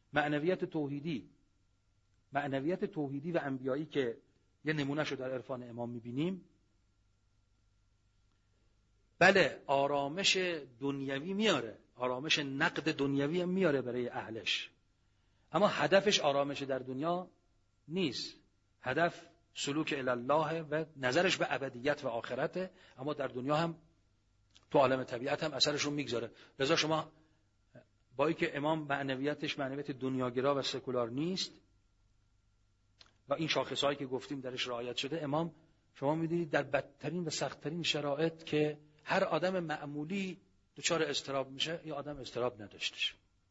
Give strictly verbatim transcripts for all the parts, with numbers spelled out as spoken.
معنویت توحیدی معنویت توحیدی و انبیایی که یه نمونهشو در عرفان امام میبینیم، بله آرامش دنیوی میاره، آرامش نقد دنیوی هم میاره برای اهلش، اما هدفش آرامش در دنیا نیست. هدف سلوک الی الله و نظرش به ابدیت و آخرته، اما در دنیا هم تو عالم طبیعت هم اثرشون میگذاره. لذا شما با اینکه امام معنویتش معنویت دنیاگرا و سکولار نیست و این شاخصهایی که گفتیم درش رعایت شده، امام شما می‌دونید در بدترین و سخت‌ترین شرایط که هر آدم معمولی دچار اضطراب میشه، این آدم اضطراب نداشتش.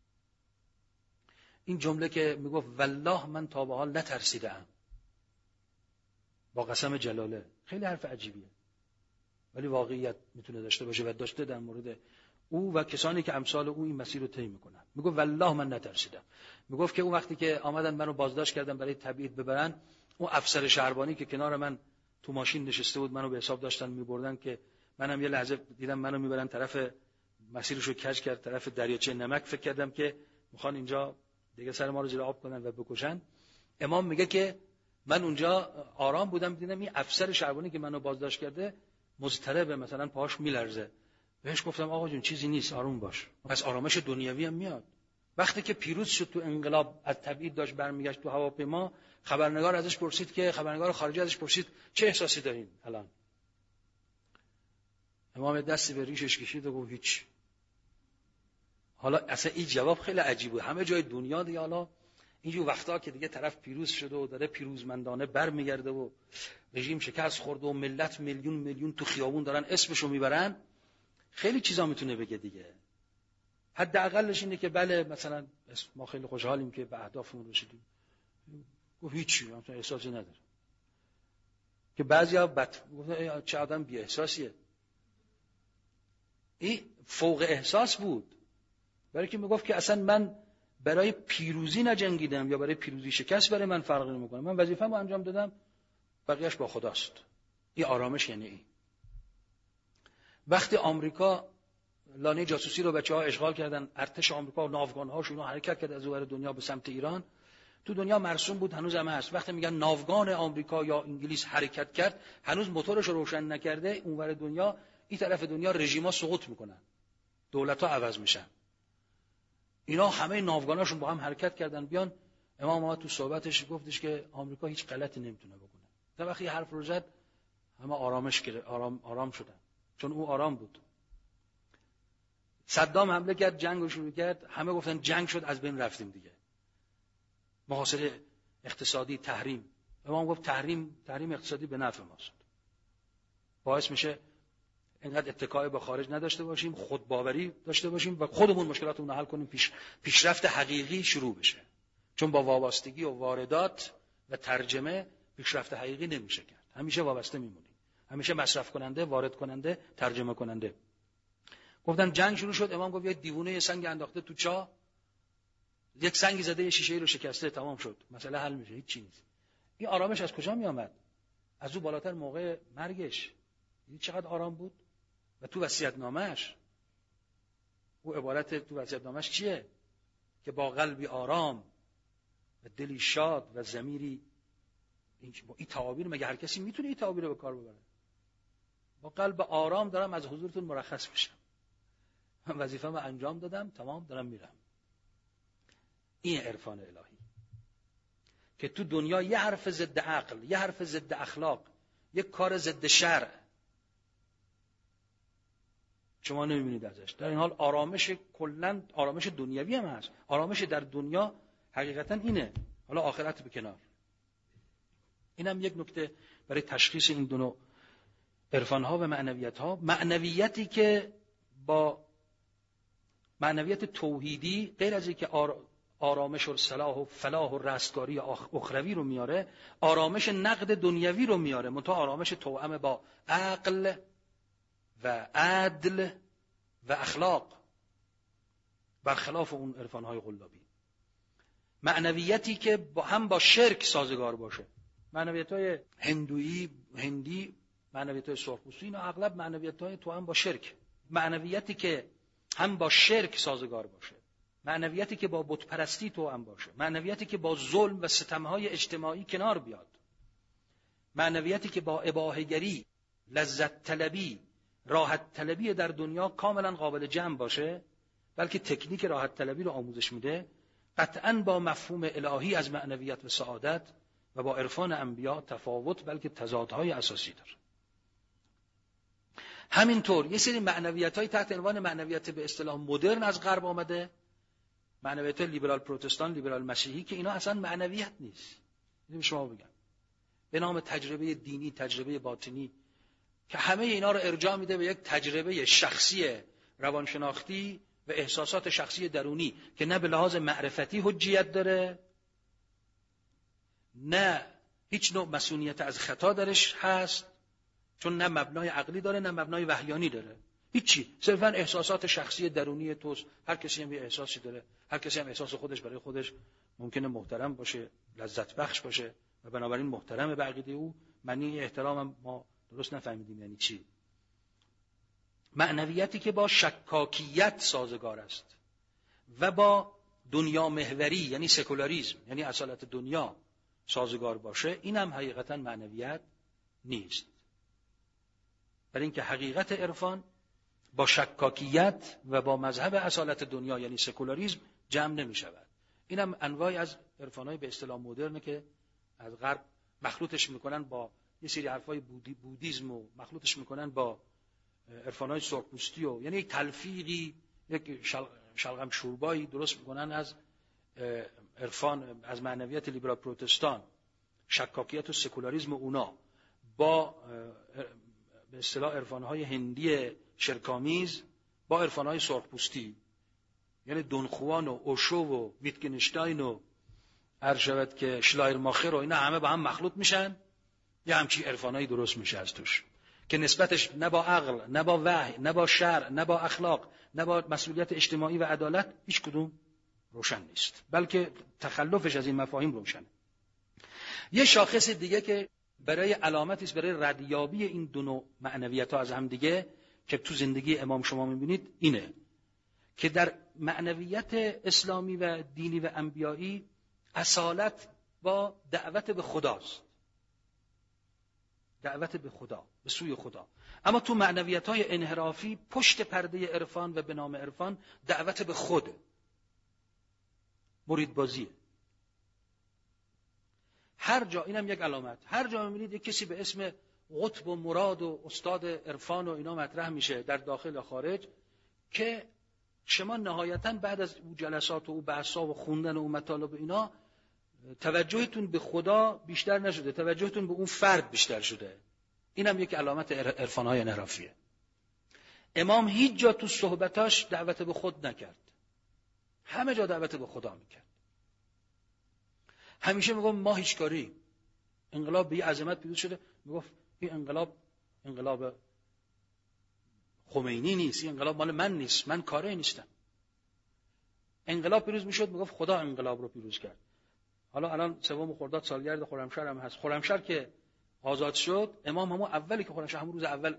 این جمله که میگفت والله من تا به حال نترسیدم، با قسم جلاله، خیلی حرف عجیبیه ولی واقعیت میتونه داشته باشه و داشته در مورد او و کسانی که امثال او این مسیر رو طی میکنن. میگفت والله من نترسیدم. میگفت که اون وقتی که آمدن منو بازداشت کردن برای تبعید ببرن، اون افسر شهربانی که کنار من تو ماشین نشسته بود منو به حساب داشتن میبردن که منم یه لحظه دیدم منو میبرن طرف مسیرشو کج کرد، طرف دریاچه نمک، فکر کردم که میخوان اینجا دیگه سر ما رو زیر آب کنن و بکشن. امام میگه که من اونجا آرام بودم، دیدم این افسر شهربانی که منو بازداشت کرده مضطرب، مثلا پاهاش میلرزه. بهش گفتم آقا جون چیزی نیست، آروم باش. پس آرامش دنیوی هم میاد. وقتی که پیروز شد تو انقلاب، از تبعید داشت برمیگشت تو هواپیما، خبرنگار ازش پرسید که خبرنگار خارجی ازش پرسید چه احساسی دارین الان؟ امام دستی به ریشش کشید و گفت هیچ. حالا اصلا این جواب خیلی عجیبه. همه جای دنیا دیگه حالا اینجور وقتا که دیگه طرف پیروز شده و داره پیروزمندانه برمیگرده و رژیم شکست خورده و ملت میلیون میلیون تو خیابون دارن اسمشو میبرن، خیلی چیزا میتونه بگه دیگه. حداقلش اینه که بله مثلا ما خیلی خوشحالیم که به اهدافمون رسیدیم. گفت هیچی، مثلا احساسی نداره. که بعضیا بد گفتن چه آدم بی احساسیه. این فوق احساس بود. برای که میگفت که اصلا من برای پیروزی نجنگیدم یا برای پیروزی شکست برای من فرقی نمیکنه، من وظیفه‌مو انجام دادم، بقیه‌اش با خداست. این آرامش یعنی این. وقتی آمریکا لانه جاسوسی رو بچه‌ها اشغال کردن، ارتش آمریکا و ناوگان‌هاشون حرکت کرد از اونور دنیا به سمت ایران، تو دنیا مرسوم بود، هنوز هم هست. وقتی میگن ناوگان آمریکا یا انگلیس حرکت کرد، هنوز موتورش رو روشن نکرده، اونور دنیا این طرف دنیا رژیم‌ها سقوط میکنن، دولت‌ها عوض میشن. اینا همه ناوگاناشون با هم حرکت کردن بیان. امام ما تو صحبتش گفتش که آمریکا هیچ غلطی نمیتونه بکنه. تا وقتی حرف رو زد همه آرامش گرفت، آرام آرام شدن، چون او آرام بود. صدام حمله کرد، جنگ رو شروع کرد، همه گفتن جنگ شد از بین رفتیم دیگه. محاصره اقتصادی، تحریم. امام گفت تحریم تحریم اقتصادی به نفع ماست. باعث میشه اینقدر اتکای به خارج نداشته باشیم، خودباوری داشته باشیم و خودمون مشکلاتمون رو حل کنیم، پیش پیشرفت حقیقی شروع بشه. چون با وابستگی و واردات و ترجمه پیشرفت حقیقی نمیشه کرد. همیشه وابسته میمونیم. همیشه مصرف کننده، وارد کننده، ترجمه کننده. گفتن جنگ شروع شد، امام گفت یه دیوونه یه سنگ انداخته تو چاه، یک سنگی زده یه شیشه رو شکسته، تمام شد، مسئله حل میشه، هیچ چیز نیست. این آرامش از کجا می آمد؟ از او بالاتر موقع مرگش. این چقدر آرام بود. و تو وصیت‌نامه‌اش او عبارت تو وصیت‌نامه‌اش چیه؟ که با قلبی آرام و دلی شاد و ضمیری، این با این تعابیر مگه هر کسی میتونه این تعابیر رو به کار ببره؟ با قلب آرام دارم از حضورتون مرخص میشم، من وظیفه‌مو انجام دادم، تمام، دارم میرم. این عرفان الهی که تو دنیا یه حرف ضد عقل، یه حرف ضد اخلاق، یه کار ضد شرع شما نمیبینید ازش. در این حال آرامش کلاً آرامش دنیوی هم هست. آرامش در دنیا حقیقتاً اینه، حالا آخرت به کنار. اینم یک نکته برای تشخیص این دو نوع عرفان‌ها و معنویت‌ها. معنویتی که با معنویت توحیدی غیر از اینکه آرامش و صلاح و فلاح و رستگاری اخروی رو میاره، آرامش نقد دنیوی رو میاره، منتها آرامش توأم با عقل و عدل و اخلاق، برخلاف اون عرفان‌های قلابی. معنویتی که با هم با شرک سازگار باشه. معنویت‌های هندویی، هندی، معنویت‌های سرخپوستی، اینا اغلب معنویت‌های توأم با شرک. معنویتی که هم با شرک سازگار باشه معنویتی که با بت پرستی توأم باشه، معنویتی که با ظلم و ستمهای اجتماعی کنار بیاد، معنویتی که با اباحه‌گری، لذت طلبی، راحت طلبی در دنیا کاملا قابل جمع باشه، بلکه تکنیک راحت طلبی رو آموزش میده، قطعاً با مفهوم الهی از معنویت و سعادت و با عرفان انبیا تفاوت بلکه تضادهای اساسی داره. همینطور یه سری معنویت‌های تحت عنوان معنویت به اصطلاح مدرن از غرب آمده، معنویت لیبرال پروتستان، لیبرال مسیحی، که اینا اصلا معنویت نیست. اینو شما بگم به نام تجربه دینی، تجربه باطنی، که همه اینا رو ارجاع میده به یک تجربه شخصی روانشناختی و احساسات شخصی درونی که نه به لحاظ معرفتی حجیت داره، نه هیچ نوع مسئولیت از خطا درش هست، چون نه مبنای عقلی داره نه مبنای وحیانی داره، هیچی، صرفا احساسات شخصی درونی توست. هر کسی هم یه احساسی داره، هر کسی هم احساس خودش برای خودش ممکنه محترم باشه، لذت بخش باشه و بنابراین محترم به عقیده او. معنی احترام ما درست نفهمیدیم یعنی چی. معنویتی که با شکاکیت سازگار است و با دنیا محوری یعنی سکولاریسم، یعنی اصالت دنیا سازگار باشه، این هم حقیقتا معنویت نیست. برای اینکه حقیقت عرفان با شکاکیت و با مذهب اصالت دنیا یعنی سکولاریسم جمع نمی شود. این هم انواعی از عرفانهای به اصطلاح مدرنه که از غرب مخلوطش میکنن با یه سری حرفای بودی بودیسم و مخلوطش میکنن با عرفانهای سرخپوستی و یعنی یک تلفیقی، یک شل... شلغم شوربایی درست میکنن از عرفان، از معنویت لیبرال پروتستان، شکاکیت و سکولاریسم اونا با به اصطلاح عرفانهای هندی شرکامیز با عرفانهای سرخپوستی، یعنی دونخوان و اوشو و ویتگنشتاین و هر شود که شلایرماخر و اینا همه با هم مخلوط میشن، یه همچی عرفانایی درست میشه از توش که نسبتش نه با عقل، نه با وحی، نه با شرع، نه با اخلاق، نه با مسئولیت اجتماعی و عدالت هیچ کدوم روشن نیست، بلکه تخلفش از این مفاهیم روشنه. یه شاخص دیگه که برای علامتی است برای ردیابی این دو نوع معنویت‌ها از هم دیگه که تو زندگی امام شما می‌بینید اینه که در معنویت اسلامی و دینی و انبیایی اصالت با دعوت به خداست، دعوت به خدا، به سوی خدا. اما تو معنویت‌های انحرافی پشت پرده عرفان و به نام عرفان دعوت به خود، مریدبازیه. هر جا، اینم یک علامت، هر جا می‌بینید یک کسی به اسم قطب و مراد و استاد عرفان و اینا مطرح میشه در داخل و خارج، که شما نهایتاً بعد از اون جلسات و اون بحث‌ها و خوندن و اون مطالب اینا توجهتون به خدا بیشتر نشده، توجهتون به اون فرد بیشتر شده. اینم یک علامت عرفان‌های انحرافیه. امام هیچ جا تو صحبتاش دعوت به خود نکرد، همه جا دعوت به خدا میکرد. همیشه میگم ما هیچ کاری، انقلاب به عظمت پیروز شده، میگفت این انقلاب انقلاب خمینی نیست، این انقلاب مال من نیست، من کاری نیستم. انقلاب پیروز میشد میگفت خدا انقلاب رو پیروز کرد. حالا الان سوم خرداد سالگرد خرمشهر هم هست. خرمشهر که آزاد شد، امام همون اولی که خرمشهر همون روز اول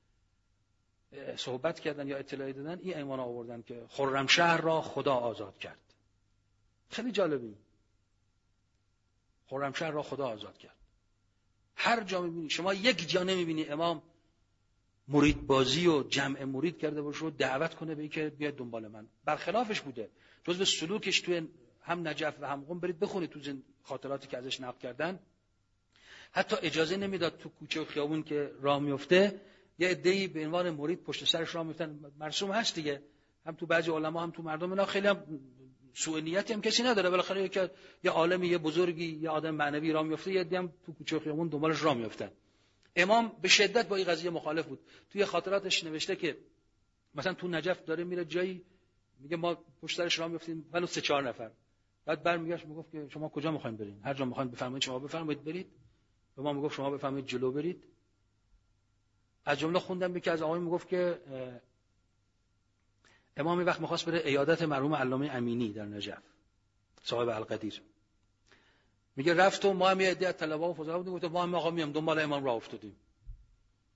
صحبت کردن یا اطلاعی دادن، این ایمان آوردن که خرمشهر را خدا آزاد کرد. خیلی جالبی، خرمشهر را خدا آزاد کرد. هر جا میبینی شما یک جا نمیبینی امام مرید بازی و جمع مرید کرده باشه و دعوت کنه به این که بیاید دنبال من. برخلافش بوده. جزو سلوکش توی هم نجف و هم قم برید بخونید تو خاطراتی که ازش نقل کردن، حتی اجازه نمیداد تو کوچه و خیابون که راه میفته یه عده‌ای به عنوان مرید پشت سرش راه میفتن. مرسوم هست دیگه، هم تو بعضی علما هم تو مردم، اینا خیلی هم سوء نیتی هم کسی نداره، بالاخره که یه عالمی، یه بزرگی، یه آدم معنوی راه میفته، یه عده هم تو کوچه و خیابون دنبالش راه میفتن. امام به شدت با این قضیه مخالف بود. توی خاطراتش نوشته که مثلا تو نجف داره میره جایی، میگه ما پشت سرش راه میفتیم ولو سه چهار نفر، بعد برمیگشت میگفت که شما کجا میخواین برین؟ هر جا میخواین بفرمایید شما بفرمایید برید. به ما میگفت شما بفرمایید جلو برید. از جمله خوندم یکی از آقایون میگفت که امام وقت میخواست بره عیادت مرحوم علامه امینی در نجف، صاحب القدیر. میگه رفت و ما هم یه عده از طلبه و فضلا بودیم، گفت ما هم آقا میام دنبال امام راه افتادیم.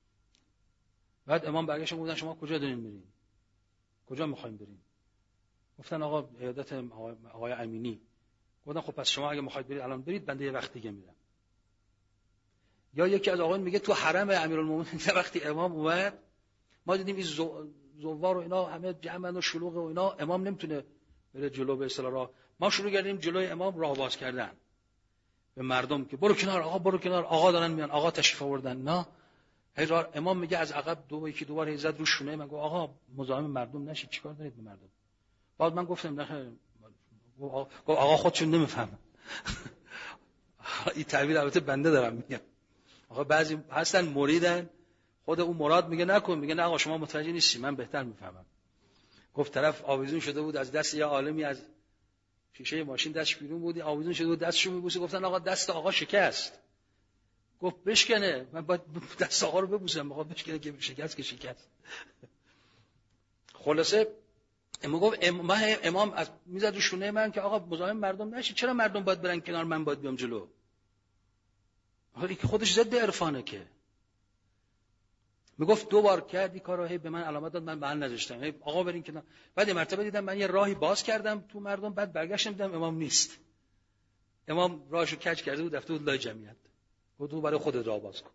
بعد امام برگشت گفتن شما کجا دارین میرین؟ کجا میخواین برین؟ گفتن آقا عیادت آقای امینی. گفتن خب پس شما اگه میخواید برید الان برید، بنده یه وقت دیگه میرم. یا یکی از آقایون میگه تو حرم امیرالمومنین وقتی امام اومد ما دیدیم این زوار و اینا همه جمعن و شلوغ و اینا، امام نمیتونه بره جلو به اصطلاح راه. ما شروع کردیم جلوی امام راه باز کردن به مردم که برو کنار آقا، برو کنار آقا، دارن میان، آقا تشریف آوردن. نه هی امام میگه از عقب دو یکی دوباره زد رو شونه من، گفت آقا مزاحم مردم نشید، چیکار دارید به مردم؟ بعد من گفتم نه، گفت آقا خودشون نمیفهمن. این تعبیر البته بنده دارم میگم. آقا بعضی هستن مریدن، خود اون مراد میگه نکن، میگه نه آقا شما متوجه نیستی، من بهتر میفهمم. گفت طرف آویزون شده بود از دست یه عالمی، از شیشه ماشین دستش بیرون بود، آویزون شده بود دستشو میبوسه. گفتن آقا دست آقا شکست. گفت بشکنه، من باید دست آقا رو ببوسم، میخواد بشکنه که شکست که شکست. خلاصه امام گفت امام از میزد رو شونه من که آقا مزاحم مردم نشید، چرا مردم باید برن کنار، من باید بیام جلو؟ آقا این خودش ضد عرفانه که. میگفت دو بار کردی کارو، هی به من علامت داد، من بهن نذاشتم، هی آقا برین کنار. بعد یه مرتبه دیدم من یه راهی باز کردم تو مردم، بعد برگشتم دیدم امام نیست. امام راهشو کج کرده بود رفته بود لای جمعیت. گفت تو برای خودت راه باز کن.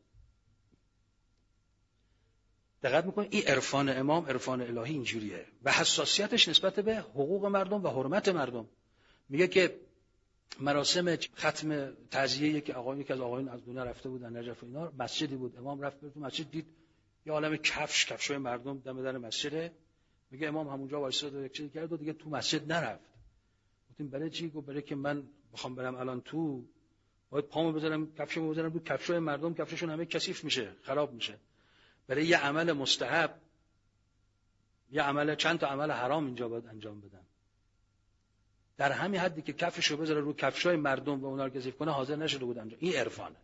دقت میکنید این عرفان امام، عرفان الهی اینجوریه و حساسیتش نسبت به حقوق مردم و حرمت مردم. میگه که مراسم ختم تعزیه که آقایون یکی از آقایون از دنیا رفته بودن نجف و اینا، مسجدی بود، امام رفت تو مسجد دید یه عالمه کفش کفشای مردم دم در مسجده. میگه امام همونجا وایساد و یک چیزی کرد و دیگه تو مسجد نرفت. گفتیم برای چی؟ گفت برای که من بخوام برم الان تو باید پامو بذارم کفشمو بذارم رو کفشای مردم، کفششون همه کثیف میشه، خراب میشه. برای یه عمل مستحب، یه عمل، چند تا عمل حرام اینجا باید انجام بدم. در همین حدی که کفشو بذاره رو کفشای مردم و اونا رو کثیف کنه حاضر نشده بود انجام. این عرفانه.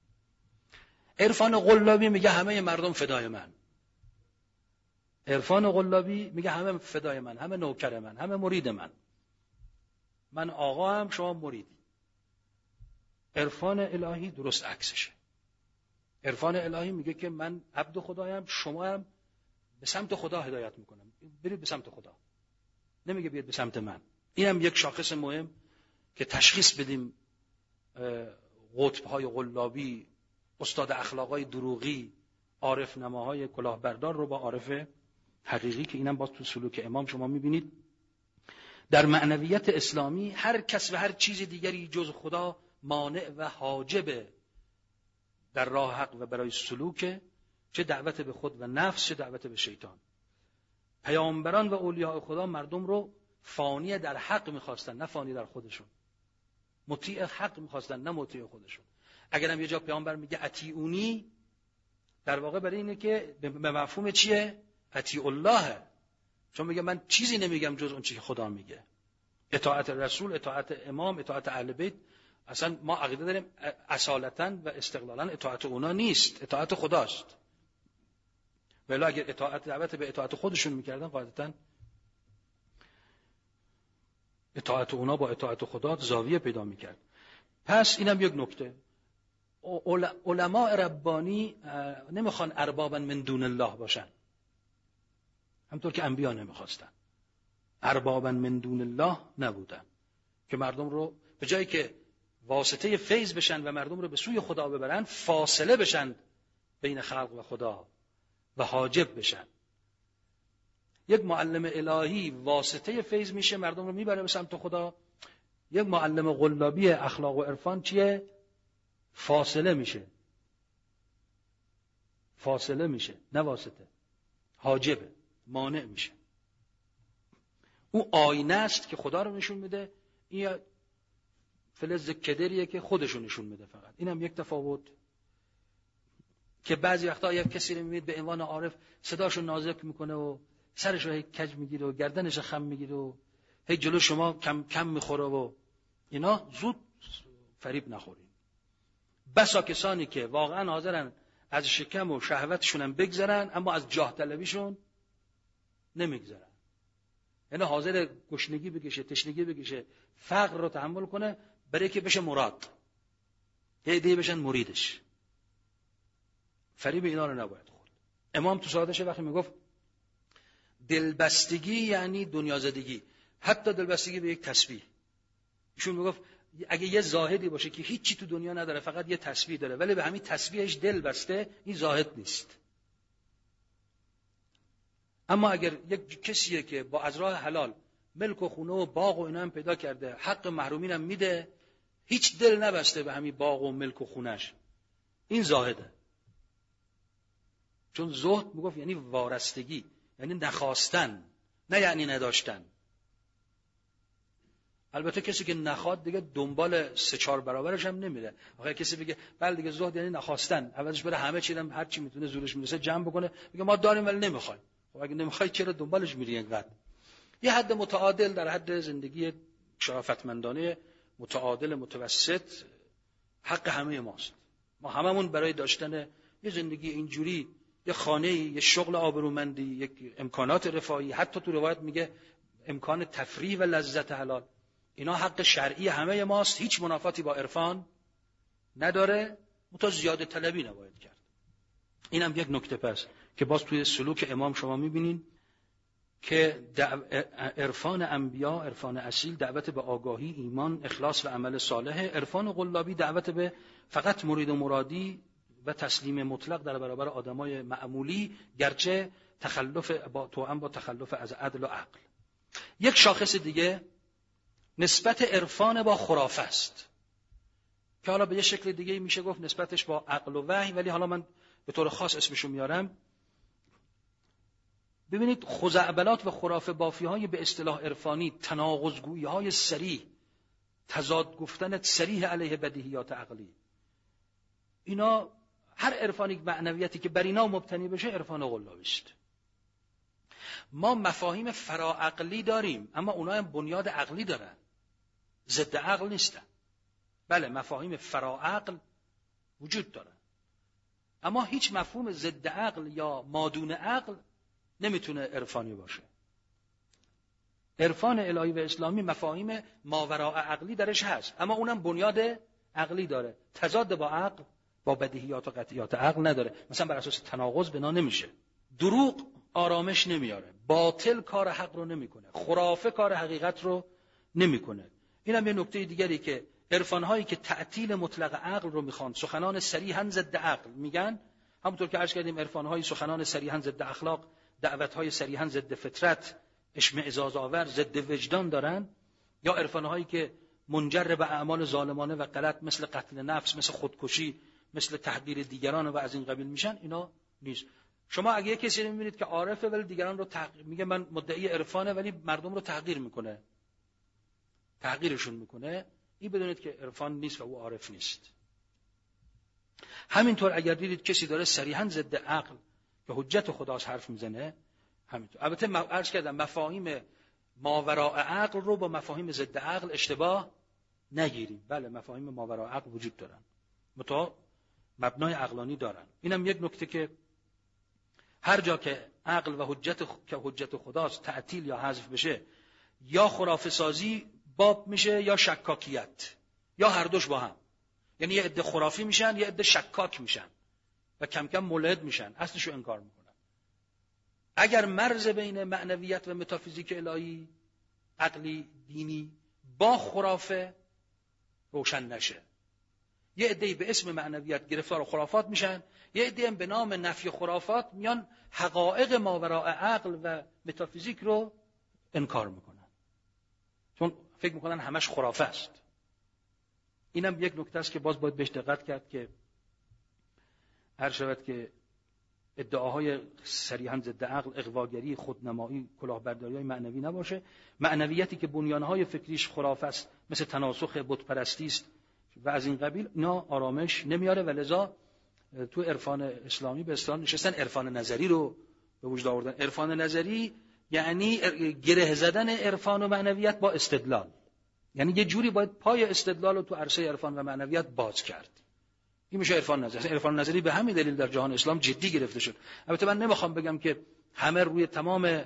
عرفان قلابی میگه همه مردم فدای من. عرفان قلابی میگه همه فدای من، همه نوکر من، همه مرید من. من آقا هم شما مریدی. عرفان الهی درست عکسشه. عرفان الهی میگه که من عبد خدایم، شما هم به سمت خدا هدایت میکنم، برید به سمت خدا. نمیگه بیاید به سمت من. اینم یک شاخص مهم که تشخیص بدیم قطب‌های قلابی، استاد اخلاقای دروغی، عارف نماهای کلاهبردار رو با عارف حقیقی، که اینم باز تو سلوک امام شما میبینید. در معنویت اسلامی هر کس و هر چیز دیگری جز خدا مانع و حاجب در راه حق و برای سلوک، چه دعوت به خود و نفس چه دعوت به شیطان. پیامبران و اولیاء خدا مردم رو فانی در حق میخواستن، نه فانی در خودشون. مطیع حق میخواستن، نه مطیع خودشون. اگرم یه جا پیامبر میگه اطیعونی، در واقع برای اینه که به مفهوم چیه؟ اطیع الله. چون میگه من چیزی نمیگم جز اون چیزی که خدا میگه. اطاعت رسول، اطاعت امام، اطاعت اهل بیت، اصلا ما عقیده داریم اصالتا و استقلالا اطاعت اونا نیست، اطاعت خداست. ولی اگر اطاعت دعوت به اطاعت خودشون میکردن قاعدتا اطاعت اونا با اطاعت خدا زاویه پیدا میکرد. پس اینم یک نکته. علماء ربانی نمیخوان اربابا من دون الله باشن، همطور که انبیا نمیخواستن. اربابا من دون الله نبودن که مردم رو به جایی که واسطه فیض بشن و مردم رو به سوی خدا ببرن، فاصله بشن بین خلق و خدا و حاجب بشن. یک معلم الهی واسطه فیض میشه، مردم رو میبره به سمت خدا. یک معلم قلابی اخلاق و عرفان چیه؟ فاصله میشه. فاصله میشه، نه واسطه. حاجبه، مانع میشه. اون آینه است که خدا رو نشون میده، این فلز کدریه که خودشو نشون میده فقط. اینم یک تفاوت که بعضی وقتا یک کسی رو میبینید به عنوان عارف صداشو نازک میکنه و سرش رو کج میگیره و گردنش خم میگیره و هی جلو شما کم کم میخوره و اینا. زود فریب نخورین. بسا کسانی که واقعا حاضرن از شکم و شهوتشون هم بگذرن، اما از جاه طلبیشون نمیگذرن. یعنی حاضر گشنگی بکشه، تشنگی بکشه، فقر رو تحمل کنه برای که بشه مراد، یه دیگه بشن مریدش. فریب اینا رو نباید خورد. امام تو سعادتش وقتی میگفت دلبستگی یعنی دنیازدگی، حتی دلبستگی به یک تسبیح. ایشون میگفت اگه یه زاهدی باشه که هیچی تو دنیا نداره، فقط یه تسبیح داره، ولی به همین تسبیحش دل بسته، این زاهد نیست. اما اگر یک کسیه که با از راه حلال ملک و خونه و باغ و اینا هم پیدا کرده، حق محرومین هم میده، هیچ دل نبسته به همین باغ و ملک و خونش، این زاهده. چون زهد میگفت یعنی وارستگی، یعنی نخواستن، نه یعنی نداشتن. البته کسی که نخواد دیگه دنبال سه چهار برابرش هم نمیره. آخه کسی بگه بله دیگه زهد یعنی نخواستن، اولش بره همه چی هم هر چی میتونه زورش میرسه جمع بکنه، میگه ما داریم ولی نمیخوایم. خب اگه نمیخوای چرا دنبالش میری اینقدر؟ یه حد متعادل در حد زندگی شرافتمندانه متعادل متوسط حق همه ماست. ما هممون برای داشتن یه زندگی اینجوری، یه خانه، یه شغل آبرومندی، یک امکانات رفاهی، حتی تو روایت میگه امکان تفریح و لذت حلال، اینا حق شرعی همه ماست. هیچ منافاتی با عرفان نداره، متا زیاده طلبی نباید کرد. اینم یک نکته پس که باز توی سلوک امام شما میبینین که عرفان انبیا، عرفان اصیل دعوت به آگاهی، ایمان، اخلاص و عمل صالح. عرفان قلابی دعوت به فقط مرید و مرادی و تسلیم مطلق در برابر آدمای معمولی، گرچه تخلف با توأم با تخلف از عدل و عقل. یک شاخص دیگه نسبت عرفان با خرافه است که حالا به یه شکل دیگه میشه گفت نسبتش با عقل و وحی، ولی حالا من به طور خاص اسمشو میارم. ببینید خزعبلات و خرافه بافی های به اصطلاح عرفانی، تناقض‌گویی های صریح، تضاد گفتن صریح علیه بدیهیات عقلی، اینا هر عرفانی معنویتی که بر اینا مبتنی بشه عرفان قلابی است. ما مفاهیم فراعقلی داریم، اما اونا هم بنیاد عقلی دارن، ضد عقل نیستن. بله مفاهیم فراعقل وجود دارن، اما هیچ مفهوم ضد عقل یا مادون عقل نمیتونه عرفانی باشه. عرفان الهی و اسلامی مفاهیم ماوراء عقلی درش هست، اما اونم بنیاد عقلی داره، تضاد با عقل، با بدیهیات و قطعیات عقل نداره. مثلا بر اساس تناقض بنا نمیشه. دروغ آرامش نمیاره، باطل کار حق رو نمیکنه، خرافه کار حقیقت رو نمیکنه. اینم یه نکته دیگری که عرفان‌هایی که تعطیل مطلق عقل رو میخوان، سخنان صریحاً ضد عقل میگن، همونطور که عرض کردیم عرفان‌های سخنان صریحاً ضد اخلاق، دعوت‌های صریحاً ضد فطرت، اشمئزاز آور، ضد وجدان دارن، یا عرفان‌هایی که منجر به اعمال ظالمانه و غلط مثل قتل نفس، مثل خودکشی، مثل تحقیر دیگران و از این قبیل میشن، اینا نیست. شما اگه کسی رو می‌بینید که عارفه ولی دیگران رو تحقیر میگه، من مدعی عرفانه ولی مردم رو تحقیر میکنه، تحقیرشون میکنه، این بدونید که عرفان نیست و او عارف نیست. همینطور اگر دیدید کسی داره صریحاً ضد عقل که حجت خداست حرف میزنه، همینطور. البته عرض کردم مفاهیم ماوراء عقل رو با مفاهیم ضد عقل اشتباه نگیریم. بله مفاهیم ماوراء عقل وجود دارن، متا مبنای عقلانی دارن. اینم یک نکته که هر جا که عقل و حجت خ... که حجت خداست تعطیل یا حذف بشه، یا خرافه سازی باب میشه یا شکاکیت، یا هر دوش با هم. یعنی یه عده خرافی میشن، یه عده شکاک میشن و کم کم ملحد میشن، اصلشو انکار میکنن. اگر مرز بین معنویت و متافیزیک الهی، عقلی، دینی با خرافه روشن نشه، یه عده‌ای به اسم معنویت گرفتار خرافات میشن، یه عده‌ای هم به نام نفی خرافات میان حقایق ماوراء عقل و متافیزیک رو انکار میکنن، چون فکر میکنن همش خرافه است. اینم یک نکته است که باز باید بهش دقت کرد که هر شود که ادعاهای صریحاً ضد عقل، اغواگری، خودنمایی، کلاهبرداری‌های معنوی نباشه. معنویتی که بنیانهای فکریش خرافه است، مثل تناسخ، بت پرستی است و از این قبیل، اینا آرامش نمیاره و لذا تو عرفان اسلامی به اصطلاح نشستن عرفان نظری رو به وجود آوردن. عرفان نظری یعنی گره زدن عرفان و معنویت با استدلال، یعنی یه جوری باید پای استدلال رو تو عرصه عرفان و معنویت باز کرد. این میشه عرفان نظری. عرفان نظری به همین دلیل در جهان اسلام جدی گرفته شد. البته من نمیخوام بگم که همه روی تمام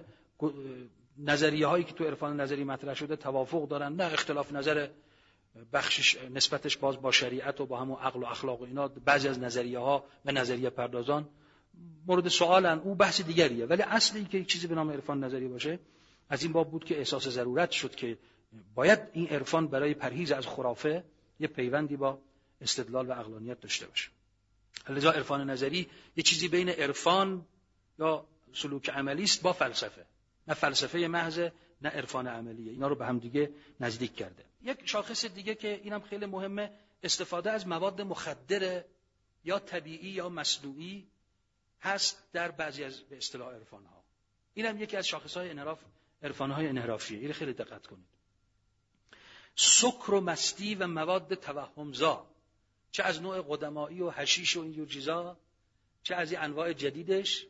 نظریه هایی که تو عرفان نظری مطرح شده توافق دارن، نه، اختلاف نظر بخشش نسبتش باز با شریعت و با همون عقل و اخلاق و اینا، بعضی از نظریه ها و نظریه پردازان مورد سوالن، او بحث دیگریه. ولی اصلی که یک چیزی به نام عرفان نظری باشه از این باب بود که احساس ضرورت شد که باید این عرفان برای پرهیز از خرافه یه پیوندی با استدلال و عقلانیت داشته باشه. لذا عرفان نظری یه چیزی بین عرفان یا سلوک عملی است با فلسفه، نه فلسفه محض نه عرفان عملیه. اینا رو به هم دیگه نزدیک کرده. یک شاخص دیگه که اینم خیلی مهمه، استفاده از مواد مخدر یا طبیعی یا مصنوعی هست در بعضی از به اصطلاح عرفان‌ها. اینم یکی از شاخص‌های انحراف، عرفان‌های انحرافیه. این خیلی دقت کنید. سکر و مستی و مواد توهمزا، چه از نوع قدمایی و حشیش و اینجور چیزا، چه از این انواع جدیدش،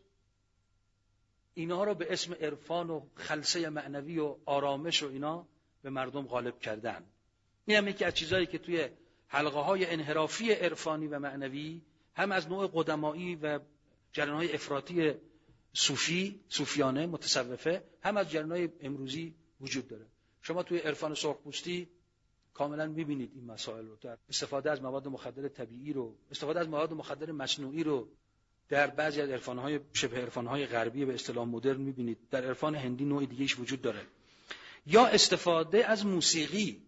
اینا رو به اسم عرفان و خلسه معنوی و آرامش و اینا به مردم غالب کردن. این هم یکی از چیزایی که توی حلقه‌های انحرافی عرفانی و معنوی هم از نوع قدمایی و جریان‌های افراطی صوفی، صوفیانه، متصوفه، هم از جریان‌های امروزی وجود داره. شما توی عرفان سرخپوستی کاملا می‌بینید این مسائل رو، در استفاده از مواد مخدر طبیعی رو، استفاده از مواد مخدر مصنوعی رو در بعضی از عرفان‌های شبه عرفان‌های غربی به اصطلاح مدرن می‌بینید. در عرفان هندی نوع دیگه‌اش وجود داره. یا استفاده از موسیقی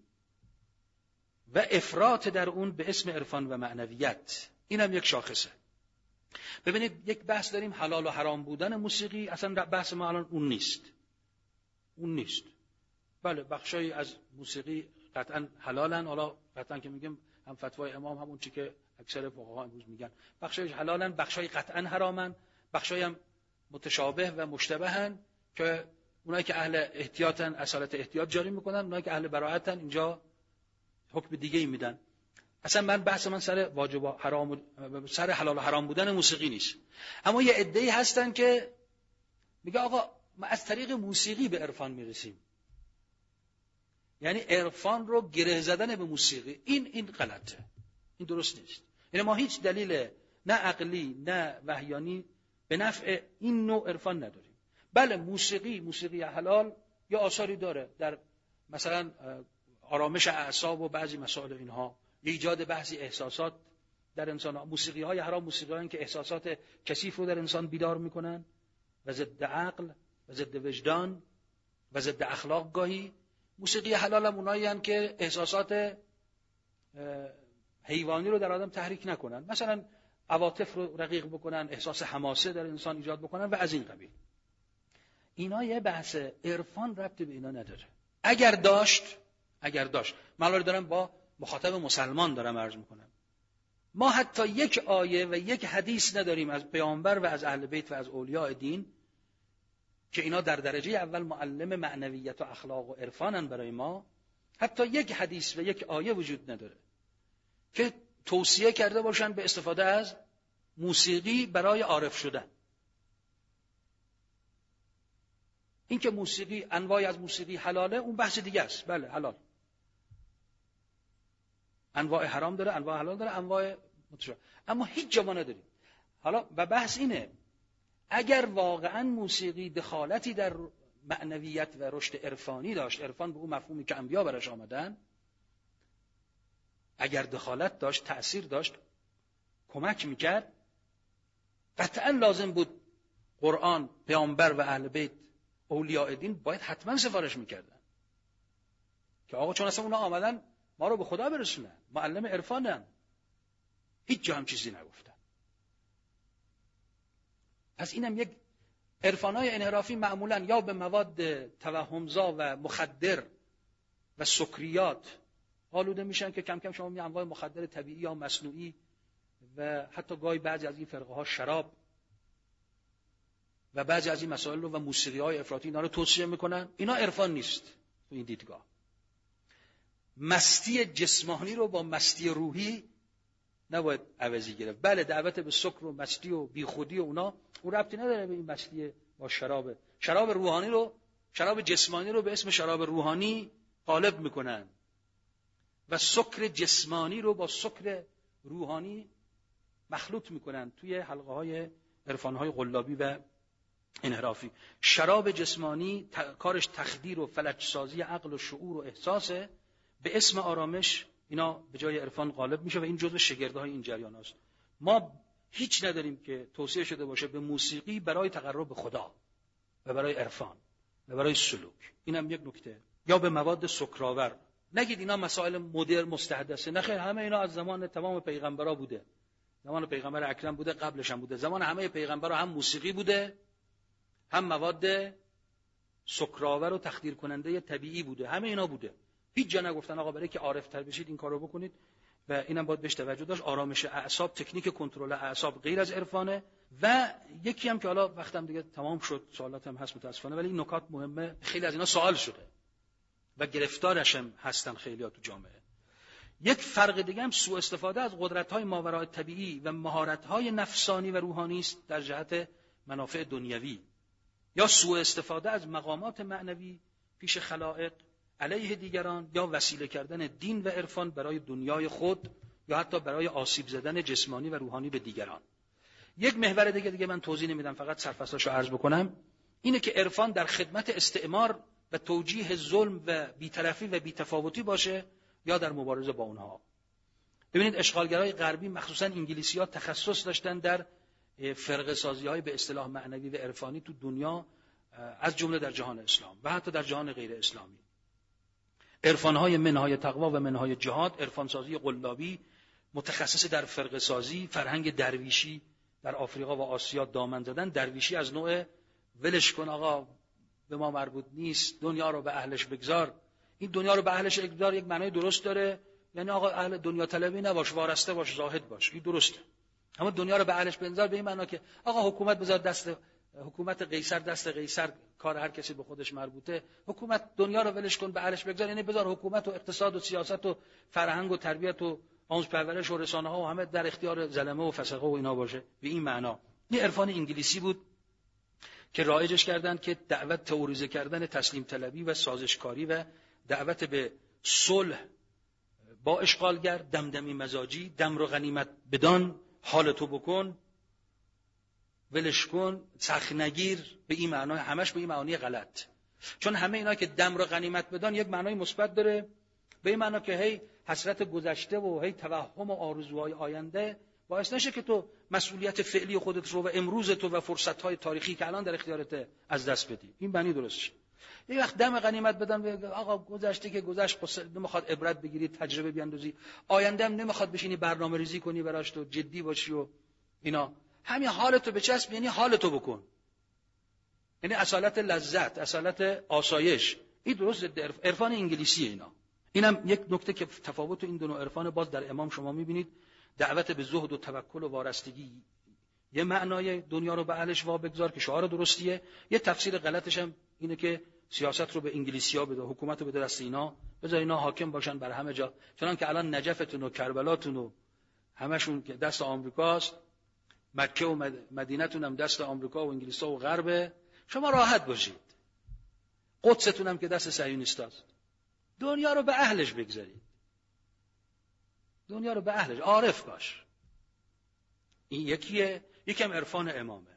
و افراط در اون به اسم عرفان و معنویت، اینم یک شاخصه. ببینید یک بحث داریم حلال و حرام بودن موسیقی، اصلا بحث ما الان اون نیست. اون نیست. بله بخشایی از موسیقی قطعا حلالن، حالا قطعا که میگم هم فتوای امام همون چی که اکثر فقها امروز میگن، بخشایش حلالن، بخشای قطعا حرامن، بخشای هم متشابه و مشتبهن که اونایی که اهل احتیاطن اصالت احتیاط جاری میکنن، اونایی که اهل براءتن اینجا حکم دیگه ای میدن. اصلا من بحث من سر واجب و حرام، سر حلال و حرام بودن موسیقی نیست. اما یه عده‌ای هستن که میگه آقا ما از طریق موسیقی به عرفان میرسیم، یعنی عرفان رو گره زدن به موسیقی. این این غلطه، این درست نیست. یعنی ما هیچ دلیل نه عقلی نه وحیانی به نفع این نوع عرفان نداریم. بله موسیقی، موسیقی حلال یا آثاری داره در مثلا آرامش اعصاب و بعضی مسائل اینها، ایجاد بعضی احساسات در انسان ها. موسیقی های حرام موسیقی هایی که احساسات کثیف رو در انسان بیدار میکنن و ضد عقل و ضد وجدان و ضد اخلاق. گاهی موسیقی حلال هم اونایی هستند که احساسات حیوانی رو در آدم تحریک نکنن، مثلا عواطف رو رقیق بکنن، احساس حماسه در انسان ایجاد بکنن و از این قبیل. اینا یه بحث عرفان ربطی به اینا نداره. اگر داشت اگر داشت من دارم با مخاطب مسلمان دارم عرض میکنم، ما حتی یک آیه و یک حدیث نداریم از پیامبر و از اهل بیت و از اولیاء دین که اینا در درجه اول معلم معنویت و اخلاق و عرفانن برای ما. حتی یک حدیث و یک آیه وجود نداره که توصیه کرده باشن به استفاده از موسیقی برای عارف شدن. این که موسیقی، انواعی از موسیقی حلاله، اون بحث دیگه است. بله حلال، انواع حرام داره، انواع حلال داره، انواع متشابه، اما هیچ جا ما نداریم. حالا و بحث اینه اگر واقعا موسیقی دخالتی در معنویت و رشد عرفانی داشت، عرفان به اون مفهومی که انبیا براش آمدن، اگر دخالت داشت، تأثیر داشت، کمک میکرد، قطعا لازم بود قرآن، پیامبر و اهل بیت، اولیاء دین باید حتما سفارش میکردن که آقا چون اصلا اونا آمدن ما رو به خدا برسونن، معلم عرفانن. هیچ جا هم چیزی نگفتن. پس اینم یک عرفانای انحرافی معمولا یا به مواد توهمزا و مخدر و سکریات آلوده میشن که کم کم شما می انواع مخدر طبیعی یا مصنوعی و حتی گاهی بعضی از این فرقه ها شراب و بعضی از این مسائل رو و موسیقی های افراطی اینا رو توصیه میکنن. اینا عرفان نیست تو این دیدگاه. مستی جسمانی رو با مستی روحی نباید عوضی گرفت. بله دعوت به سکر و مستی و بیخودی و اونا اون ربطی نداره به این مستی با شراب. شراب روحانی رو، شراب جسمانی رو به اسم شراب روحانی غالب میکنن و سکر جسمانی رو با سکر روحانی مخلوط میکنن توی حلقه های عرفان های قلابی و انحرافی. شراب جسمانی کارش تخدیر و فلج سازی عقل و شعور و احساسه، به اسم آرامش اینا به جای عرفان غالب میشه و این جزء شگردهای این جریان هست. ما هیچ نداریم که توصیه شده باشه به موسیقی برای تقرب به خدا و برای عرفان. و برای سلوک. اینم یک نکته. یا به مواد سکرآور. نگید اینا مسائل مدرن مستحدثه، نه خیر، همه اینا از زمان تمام پیغمبرا بوده. زمان پیغمبر اکرم بوده، قبلش هم بوده. زمان همه پیغمبرا هم موسیقی بوده، هم مواد سکرآور و تخدیر کننده طبیعی بوده. همه اینا بوده. هیچ جا نگفتن آقا برای که عارف تر بشید این کارو بکنید. و اینم باید بهش توجه داشت. آرامش اعصاب، تکنیک کنترل اعصاب غیر از عرفانه. و یکی هم که حالا وقتم دیگه تمام شد، سوالاتم هست متاسفانه، ولی این نکات مهمه. خیلی از اینا سوال شده و گرفتارش هم هستن خیلی‌ها تو جامعه. یک فرق دیگه هم سوء استفاده از قدرت‌های ماورای طبیعی و مهارت‌های نفسانی و روحانی است در جهت منافع دنیوی، یا سوء استفاده از مقامات معنوی پیش خلائق علیه دیگران، یا وسیله کردن دین و عرفان برای دنیای خود، یا حتی برای آسیب زدن جسمانی و روحانی به دیگران. یک محور دیگه دیگه من توضیح نمیدم، فقط سرفصلشو عرض بکنم، اینه که عرفان در خدمت استعمار و توجیه ظلم و بی‌طرفی و بی‌تفاوتی باشه یا در مبارزه با اونها. ببینید اشغالگرای غربی مخصوصا انگلیسی‌ها تخصص داشتن در فرقه سازی‌های به اصطلاح معنوی و عرفانی تو دنیا، از جمله در جهان اسلام و حتی در جهان غیر اسلامی. عرفان‌های منهای تقوا و منهای جهاد، عرفان‌سازی قلابی، متخصص در فرقه سازی، فرهنگ درویشی در آفریقا و آسیا دامن زدن. درویشی از نوع ولش کن آقا به ما مربوط نیست، دنیا رو به اهلش بگذار. این دنیا رو به اهلش بگذار یک معنای درست داره، یعنی آقا اهل دنیا طلبی نباش، وارسته باش، زاهد باش، این درسته. اما دنیا رو به اهلش بگذار به این معنا که آقا حکومت بذار دست حکومت قیصر، دست قیصر، کار هر کسی به خودش مربوطه. حکومت دنیا رو ولش کن به اهلش بگذار، یعنی بذار حکومت و اقتصاد و سیاست و فرهنگ و تربیت و آموزش پرورش و رسانه ها و همه در اختیار ظلمه و فسقه و اینا باشه. به این معنا این عرفان انگلیسی بود که رایجش کردند، که دعوت تئوریزه کردن تسلیم طلبی و سازشکاری و دعوت به صلح با اشغالگر، دمدمی مزاجی، دم رو غنیمت بدان، حالتو بکن، ولش کن، سخت نگیر، به این معنی، همش به این معنی غلط. چون همه اینا که دم رو غنیمت بدان یک معنای مثبت داره، به این معنی که هی حسرت گذشته و هی توهم و آرزوهای آینده باعث نشه که تو مسئولیت فعلی خودت رو و امروز تو و فرصت‌های تاریخی که الان در اختیارت از دست بدی. این معنی درستشه. یه وقت دم غنیمت بدن، آقا گذشته که گذشت، نمیخواد عبرت بگیری، تجربه بیاندازی، آینده هم نمیخواد بشینی برنامه‌ریزی کنی براش، تو جدی باشی و اینا. همین حالتو بچسب، یعنی حالتو بکن، یعنی اصالت لذت، اصالت آسایش. این درست عرفان انگلیسی اینا. اینم یک نکته که تفاوت این دو نوع عرفان باز در امام شما میبینید. دعوت به زهد و توکل و وارستگی یه معنای دنیا رو به اهلش وا بگذار که شعار درستیه. یه تفسیر غلطش هم اینه که سیاست رو به انگلیسی‌ها بده، حکومت رو به دست اینا بذار، اینا حاکم باشن بر همه جا. چون که الان نجفتون و کربلاتون و همشون که دست آمریکاست، مکه و مدینه‌تون هم دست آمریکا و انگلیس‌ها و غربه، شما راحت باشید. قدستون هم که دست صهیونیستاست. دنیا رو به اهلش بگذارید. دنیا رو به اهلش، عارف باش. این یکیه. یکم عرفان امامه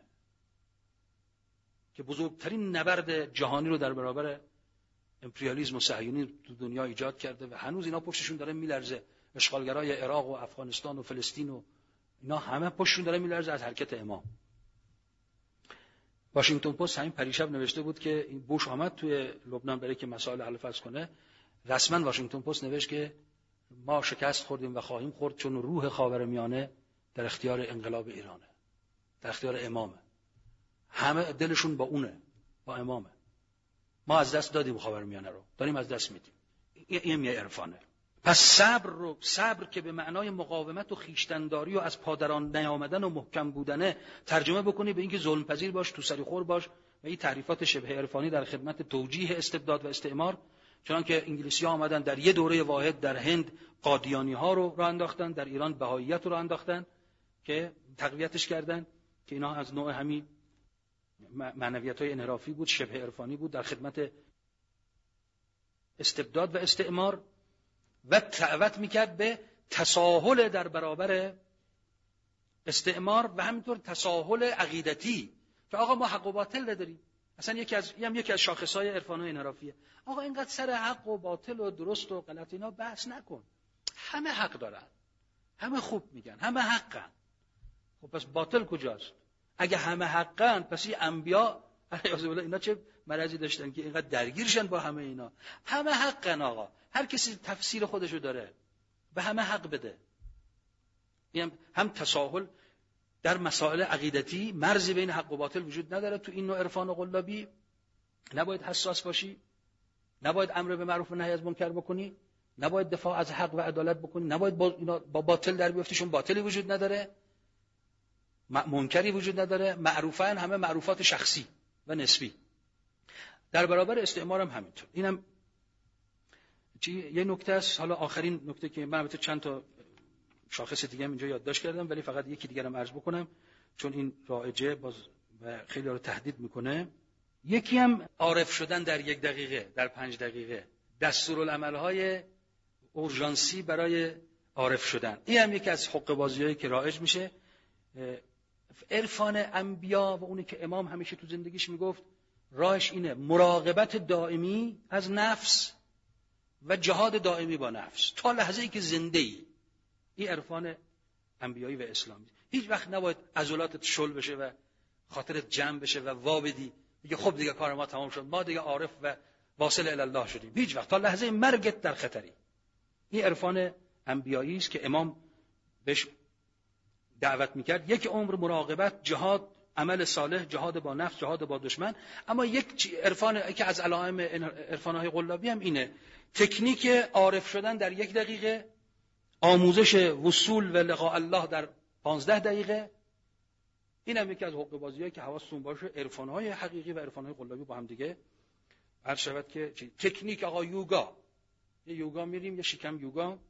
که بزرگترین نبرد جهانی رو در برابر امپریالیسم و صهیونی تو دنیا ایجاد کرده و هنوز اینا پشتشون داره میلرزه. اشغالگرای عراق و افغانستان و فلسطین و اینا همه پشتشون داره میلرزه از حرکت امام. واشنگتن پست همین پریشب نوشته بود که این بوش آمد توی لبنان برای که مسائل حل فصل کنه. رسما واشنگتن پست نوشت که ما شکست خوردیم و خواهیم خورد، چون روح خاورمیانه در اختیار انقلاب ایرانه، در اختیار امامه. همه دلشون با اونه، با امامه. ما از دست دادیم خاورمیانه رو، داریم از دست میدیم. این یه عرفانه. پس صبر رو، صبر که به معنای مقاومت و خویشتن‌داری و از پادران نیامدن و محکم بودنه ترجمه بکنی به اینکه ظلم پذیر باش، تو سری خور باش و این تعریفات شبه عرفانی در خدمت توجیه استبداد و استعمار. چنانکه انگلیسی‌ها آمدن در یه دوره واحد در هند قادیانی‌ها رو راه انداختن، در ایران بهائیت رو راه انداختن که تقویتش کردن، که اینا از نوع همین معنویت‌های انحرافی بود، شبه عرفانی بود در خدمت استبداد و استعمار و دعوت میکرد به تساهل در برابر استعمار و همینطور تساهل عقیدتی که آقا ما حق و باطل نداریم. اصلا یکی از هم یکی از شاخص‌های عرفان و انحرافیه. آقا اینقدر سر حق و باطل و درست و غلط اینا بحث نکن. همه حق دارن، همه خوب میگن، همه حقن. خب پس باطل کجاست؟ اگه همه حقن، پس این انبیا علیه بالله اینا چه مرضی داشتن که اینقدر درگیرشن با همه اینا؟ همه حقن آقا، هر کسی تفسیر خودشو داره، به همه حق بده. این هم تساهل در مسائل عقیدتی، مرزی بین حق و باطل وجود نداره. تو این نوع عرفان قلابی نباید حساس باشی، نباید امر به معروف و نهی از منکر بکنی، نباید دفاع از حق و عدالت بکنی، نباید با اینا با باطل در بیفتی، چون باطلی وجود نداره، منکری وجود نداره. معروفن همه معروفات شخصی و نسبی. در برابر استعمار هم همینطور. اینم یه نکته است. حالا آخرین نکته که من البته چند تا شاخص دیگه هم اینجا یادداشت کردم، ولی فقط یکی دیگه هم عرض بکنم چون این رایجه باز و خیلی رو تهدید میکنه. یکی هم عارف شدن در یک دقیقه، در پنج دقیقه، دستورالعمل‌های اورژانسی برای عارف شدن. این هم یکی از حقه بازی‌هایی که رایج میشه. عرفان انبیا و اونی که امام همیشه تو زندگیش میگفت راهش اینه: مراقبت دائمی از نفس و جهاد دائمی با نفس تا لحظه‌ای که زنده ای. این عرفان انبیایی و اسلامی. هیچ وقت نباید عضلاتت شل بشه و خاطرت جمع بشه و وابدی دیگه خب دیگه کار ما تمام شد، ما دیگه عارف و واصل الی الله شدیم. هیچ وقت، تا لحظه مرگت در خطری. این عرفان انبیایی است که امام بهش دعوت میکرد. یک عمر مراقبت، جهاد، عمل صالح، جهاد با نفس، جهاد با دشمن. اما یک عرفان که از علائم عرفان‌های قلابی هم اینه: تکنیک عارف شدن در یک دقیقه، آموزش وصول و لقاء الله در پانزده دقیقه. این هم یکی از حقه بازی‌هایی که حواستون باشه. عرفان‌های حقیقی و عرفان‌های قلابی با هم دیگه عرض شود که تکنیک آقا یوگا، یه یوگا میریم، یه شکم یوگا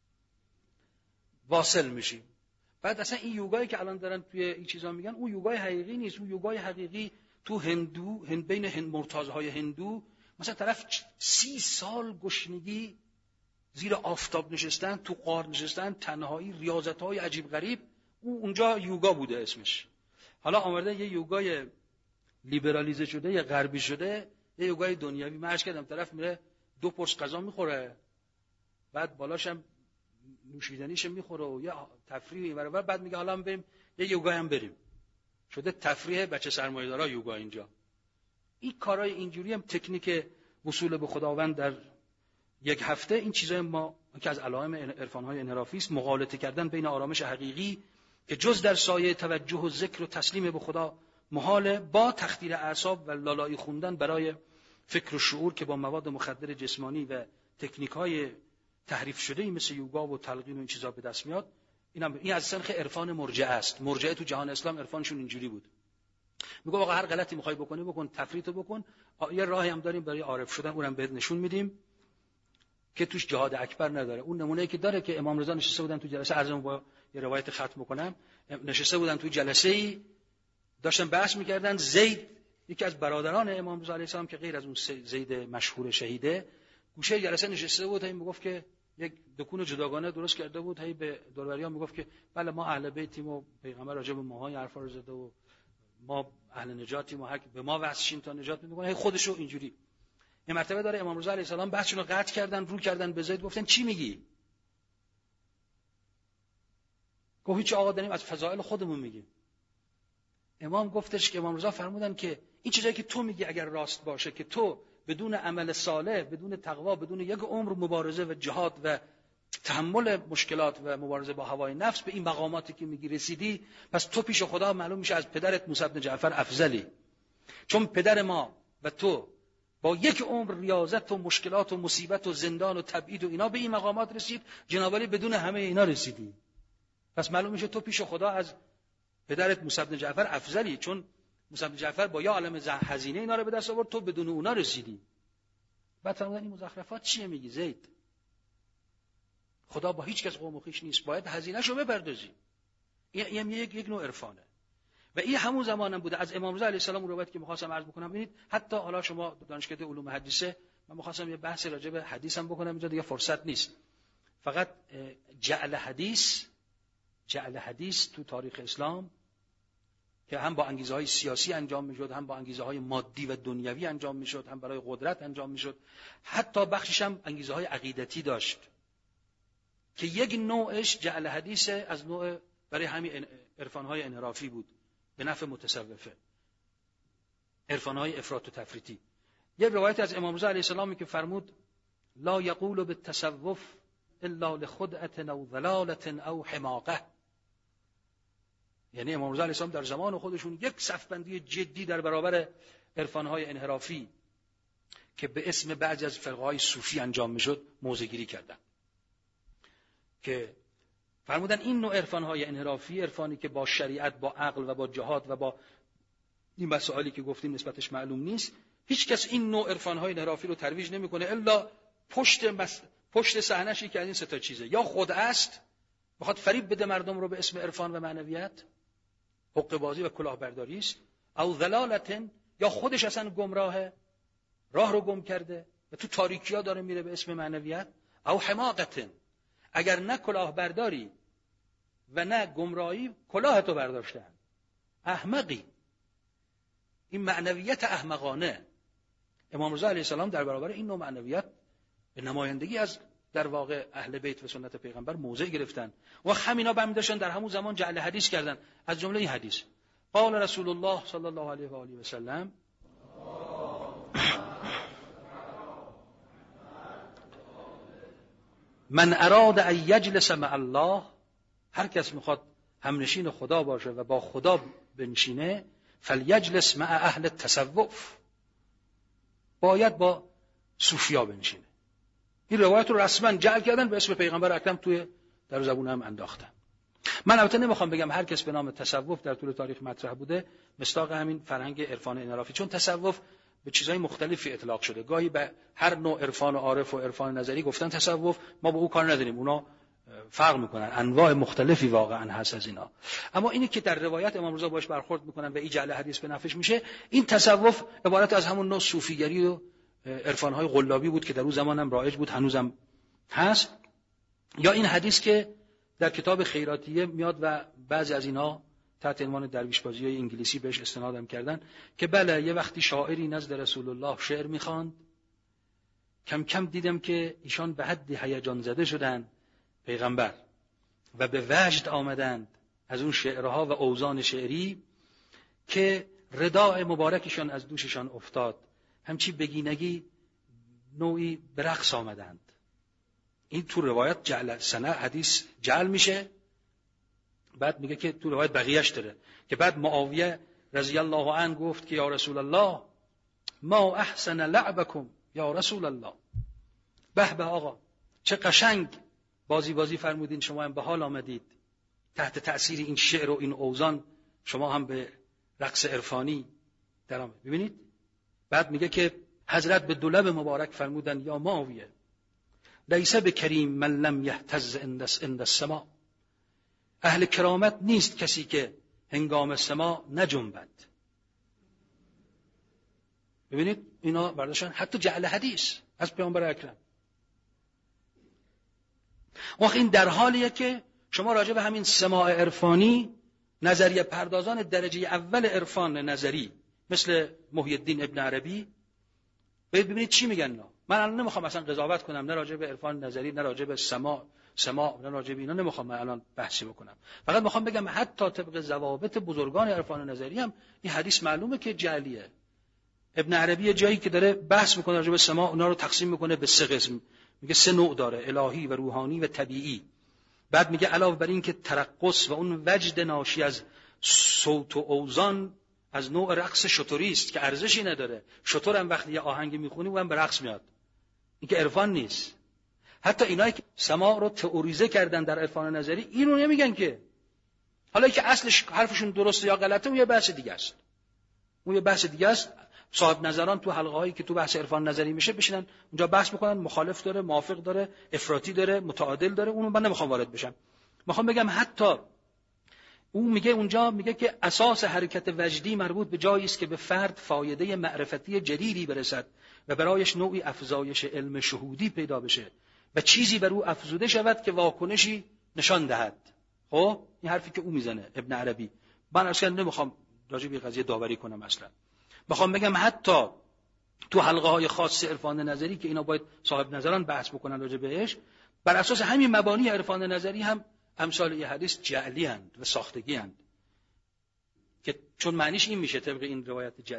واصل میشیم. بعد اصلا این یوگایی که الان دارن توی این چیزا میگن اون یوگای حقیقی نیست. اون یوگای حقیقی تو هندو، هند بین هند مرتازهای هندو، مثلا طرف سی سال گشنگی زیر آفتاب نشستن، تو غار نشستن، تنهایی، ریاضت‌های عجیب غریب، اون اونجا یوگا بوده اسمش. حالا آمده یه یوگای لیبرالیزه شده، یه غربی شده، یه یوگای دنیوی. من عرض کردم طرف میره دو پرس غذا میخوره، بعد بالاش هم نوشیدنیش میخوره و یه تفریح اینور اونور، بعد میگه حالا هم بریم یه یوگا هم بریم. شده تفریح بچه سرمایه‌دارا یوگا اینجا. این کارهای اینجوری هم تکنیک وصول به خداوند در یک هفته. این چیزای ما که از علائم عرفان‌های انحرافی است، مغالطه کردن بین آرامش حقیقی که جز در سایه توجه و ذکر و تسلیم به خدا محاله، با تخدیر اعصاب و لالایی خوندن برای فکر و شعور که با مواد مخدر جسمانی و تکنیک‌های تحریف شده مثل یوگا و تلقین و این چیزا به دست میاد. اینم این از سنخ عرفان مرجئه است. مرجئه تو جهان اسلام عرفانشون اینجوری بود. میگه آقا هر غلطی میخوای بکنی بکن، تفریطو بکن. یه راهی هم داریم برای عارف شدن، اونم بهت نشون میدیم که توش جهاد اکبر نداره. اون نمونه‌ای که داره که امام رضا نشسته بودن تو جلسه، عرضم با یه روایت ختم بکنم، نشسته بودن تو جلسه‌ای داشتن بحث میکردن. زید یکی از برادران امام رضا علیه السلام که غیر از اون زید مشهور شهیده، گوشه جلسه نشسته بود. این میگفت که یک دکون جداگانه درست کرده بود، هی به دوربریان میگفت که بله ما اهل بیتیم و پیغمبر راجع به ماها حرفا رو زده و ما اهل نجاتیم و هر کی به ما واسشین تا نجات میکنه. هی خودشو اینجوری. یه مرتبه داره امام رضا علیه السلام بحثشون رو قطع کردن، رو کردن به زید، گفتن چی میگی؟ گفت هیچ آقا، داریم از فضائل خودمون میگیم. امام گفتش که امام رضا فرمودن که این چیزایی که تو میگی اگر راست باشه که تو بدون عمل صالح، بدون تقوا، بدون یک عمر مبارزه و جهاد و تحمل مشکلات و مبارزه با هوای نفس به این مقاماتی که میگی رسیدی، پس تو پیش خدا معلوم میشه از پدرت موسی بن جعفر افضلی. چون پدر ما و تو با یک عمر ریاضت و مشکلات و مصیبت و زندان و تبعید و اینا به این مقامات رسید، جناب علی بدون همه اینا رسیدی. پس معلوم میشه تو پیش خدا از پدرت موسی بن جعفر افضلی، چون موسی بن جعفر با یا عالم هزینه اینا رو به دست آورد، تو بدون اونا رسیدی. بعد فرمودن این مزخرفات چیه میگی زید؟ خدا با هیچ کس قوم و خویش نیست، باید هزینه‌شو بپردازی. این یک یک نوع عرفانه. و این همون زمانم بوده. از امام رضا علیه السلام روایت که می‌خواستم عرض بکنم، ببینید حتی حالا شما دانشکده علوم حدیثه، من می‌خواستم یه بحث راجع به حدیث هم بکنم، اینجا دیگه فرصت نیست. فقط جعل حدیث جعل حدیث تو تاریخ اسلام که هم با انگیزه‌های سیاسی انجام می‌شد، هم با انگیزه‌های مادی و دنیوی انجام می‌شد، هم برای قدرت انجام می‌شد، حتی بخشش هم انگیزه‌های عقیدتی داشت که یک نوعش جعل حدیث از نوع برای همین عرفان‌های انحرافی بود به نفع متصوفه. عرفان‌های افراط و تفریطی. یه روایت از امام رضا علیه السلام که فرمود لا یقول بالتصوف الا لخدعة او ضلالة او حماقه. یعنی امام رضا علیه السلام در زمان خودشون یک صفبندی جدی در برابر عرفان‌های انحرافی که به اسم بعضی از فرقه‌های صوفی انجام میشد موضع گیری کردن، که فرمودن این نوع عرفان‌های انحرافی، عرفانی که با شریعت، با عقل و با جهاد و با این مسائلی که گفتیم نسبتش معلوم نیست، هیچ کس این نوع عرفان‌های انحرافی رو ترویج نمی‌کنه الا پشت مس... پشت صحنه‌ش که از این سه تا چیزه: یا خود است، بخواد فریب بده مردم رو به اسم عرفان و معنویت، حقه‌بازی و کلاهبرداری است، او ضلالتن، یا خودش اصلا گمراهه، راه رو گم کرده و تو تاریکی‌ها داره میره به اسم معنویت، او حماقتن، اگر نه کلاهبرداری و نه گمراهی، کلاهتو برداشتن، احمقی. این معنویت احمقانه. امام رضا علیه السلام در برابر این نوع معنویت به نمایندگی از در واقع اهل بیت و سنت پیغمبر موضع گرفتن و همینا برمی داشتن در همون زمان جعل حدیث کردن. از جمله این حدیث قال رسول الله صلی الله علیه و آله و سلم من اراد ان یجلس مع الله، هر کس میخواد همنشین خدا باشه و با خدا بنشینه، فلیجلس مع اهل التصوف، باید با صوفیا بنشینه. این روایت رو رسما جعل کردن به اسم پیغمبر اکرم توی در زبون هم انداختن. من البته نمیخوام بگم هر کس به نام تصوف در طول تاریخ مطرح بوده مصداق همین فرهنگ عرفان انحرافی، چون تصوف به چیزهای مختلفی اطلاق شده. گاهی به هر نوع عرفان و عارف و عرفان نظری گفتن تصوف، ما با او کار نداریم، اونا فرق میکنن، انواع مختلفی واقعا هست از اینا. اما اینی که در روایت امام رضا باش برخورد میکنن و این جعل حدیث به نفعش میشه، این تصوف عبارت از همون نوع صوفیگری و عرفان‌های قلابی بود که در اون زمان هم رایج بود، هنوزم هست. یا این حدیث که در کتاب خیراتیه میاد و بعضی از اینا تحت عنوان درویش بازی‌های انگلیسی بهش استنادم کردن که بله یه وقتی شاعری نزد رسول الله شعر میخواند، کم کم دیدم که ایشان به حد هیجان زده شدن پیغمبر و به وجد آمدند از اون شعرها و اوزان شعری که رداء مبارکشان از دوششان افتاد، همچی بگینگی نوعی به رقص آمدند. این تو روایت جعل سنه حدیث جعل میشه. بعد میگه که تو روایت بقیهش داره که بعد معاویه رضی الله عنه گفت که یا رسول الله ما احسن لعبکم یا رسول الله، به به آقا چه قشنگ بازی بازی فرمودین، شما هم به حال آمدید تحت تأثیر این شعر و این اوزان شما هم به رقص عرفانی در آمد. ببینید بعد میگه که حضرت به دولب مبارک فرمودن یا معاویه لیس بکریم من لم یهتز عند السماع، اهل کرامت نیست کسی که هنگام سماع نجنبد. ببینید اینا برداشتن حتی جعل حدیث از پیامبر اکرم. وقت این در حالیه که شما راجع به همین سماع عرفانی نظریه پردازان درجه اول عرفان نظری مثل محی الدین ابن عربی ببینید چی میگن اینا. من الان نمیخوام اصلا قضاوت کنم، نه راجع به عرفان نظری، نه راجع به سماع سماع نه راجع به اینا نمیخوام من الان بحثی بکنم. فقط میخوام بگم حتی طبق ضوابط بزرگان عرفان نظری هم این حدیث معلومه که جعلیه. ابن عربی جایی که داره بحث میکنه راجع به سماع، اونا رو تقسیم میکنه به سه قسم. میگه سه نوع داره: الهی و روحانی و طبیعی. بعد میگه علاوه بر این که ترقص و اون وجد ناشی از صوت و اوزان از نوع رقص شتوری است که ارزشی نداره. شتر هم وقتی یه آهنگ میخونی اون هم به رقص میاد، این که عرفان نیست. حتی اینایی که سماع رو تئوریزه کردن در عرفان نظری اینو نمیگن که. حالا که اصلش حرفشون درسته یا غلطه اون یه بحث دیگه است. اون یه بحث دیگه است. صاحب نظران تو حلقه هایی که تو بحث عرفان نظری میشه بشینن اونجا بحث میکنن، مخالف داره، موافق داره، افراطی داره، متعادل داره. اونو من نمیخوام وارد بشم. میخوام بگم حتی اون میگه اونجا میگه که اساس حرکت وجدی مربوط به جایی است که به فرد فایده معرفتی جدیدی برسد و برایش نوعی افزایش علم شهودی پیدا بشه و چیزی بر او افزوده شود که واکنشی نشان دهد. خب این حرفی که او میزنه ابن عربی. من اصلا نمیخوام راجع به قضیه داوری کنم، اصلا میخوام بگم حتی تو حلقه های خاص عرفان نظری که اینا باید صاحب نظران بحث بکنن راجع بهش، بر اساس همین مبانی عرفان نظری هم امثال این حدیث جعلی اند و ساختگی اند، که چون معنیش این میشه طبق این روایت جعلی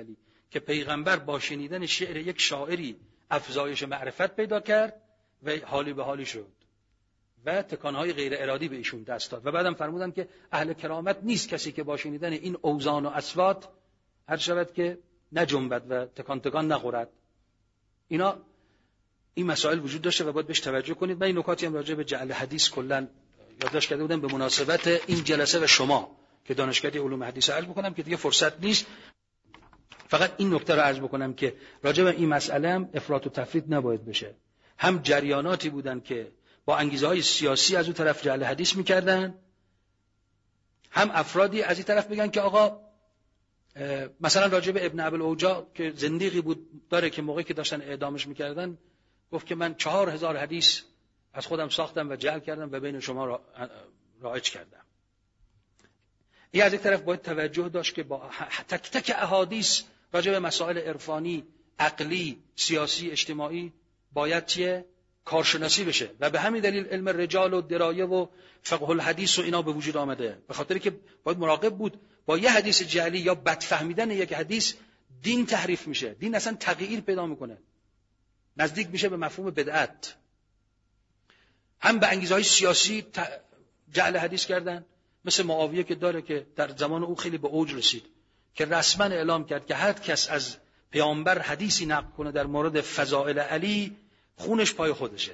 که پیغمبر با شنیدن شعر یک شاعری افزایش معرفت پیدا کرد و حالی به حالی شد و تکانهای غیر ارادی به ایشون دست داد و بعدم فرمودن که اهل کرامت نیست کسی که با شنیدن این اوزان و اصوات هر شود که نجنبد و تکان تکان نخورد. اینا این مسائل وجود داشته و باید بهش توجه کنید. من این نکاتی هم راجع به جعل حدیث کلا یادداشت کرده بودم به مناسبت این جلسه و شما که دانشکده علوم حدیث عرض بکنم که دیگه فرصت نیست. فقط این نکته رو عرض بکنم که راجع به این مسئله هم افراط و تفرید نباید بشه. هم جریاناتی بودن که با انگیزه‌های سیاسی از اون طرف جعل حدیث می‌کردن، هم افرادی از این طرف بگن که آقا مثلا راجع به ابن ابوالعوجا که زندیقی بود داره که موقعی که داشتن اعدامش می‌کردن گفت که من چهار هزار حدیث از خودم ساختم و جعل کردم و بین شما را رایج کردم. این از یک طرف باید توجه داشت که با تک تک احادیث راجع به مسائل عرفانی، عقلی، سیاسی، اجتماعی باید چیه؟ کارشناسی بشه و به همین دلیل علم رجال و درایه و فقه الحدیث و اینا به وجود آمده. به خاطری که باید مراقب بود با یه حدیث جعلی یا بد فهمیدن یک حدیث دین تحریف میشه، دین اصلا تغییر پیدا میکنه، نزدیک میشه به مفهوم بدعت. هم به انگیزه‌های سیاسی جعل حدیث کردن، مثل معاویه که داره که در زمان او خیلی به اوج رسید که رسما اعلام کرد که هر کس از پیامبر حدیثی نقل کنه در مورد فضائل علی خونش پای خودشه.